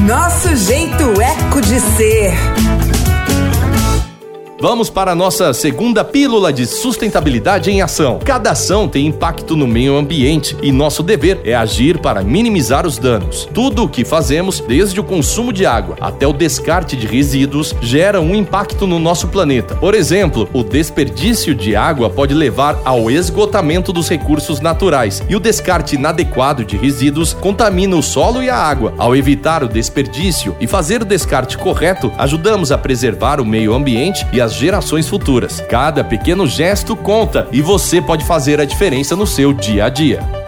Nosso jeito eco de ser. Vamos para a nossa segunda pílula de sustentabilidade em ação. Cada ação tem impacto no meio ambiente e nosso dever é agir para minimizar os danos. Tudo o que fazemos, desde o consumo de água até o descarte de resíduos, gera um impacto no nosso planeta. Por exemplo, o desperdício de água pode levar ao esgotamento dos recursos naturais e o descarte inadequado de resíduos contamina o solo e a água. Ao evitar o desperdício e fazer o descarte correto, ajudamos a preservar o meio ambiente e as gerações futuras. Cada pequeno gesto conta e você pode fazer a diferença no seu dia a dia.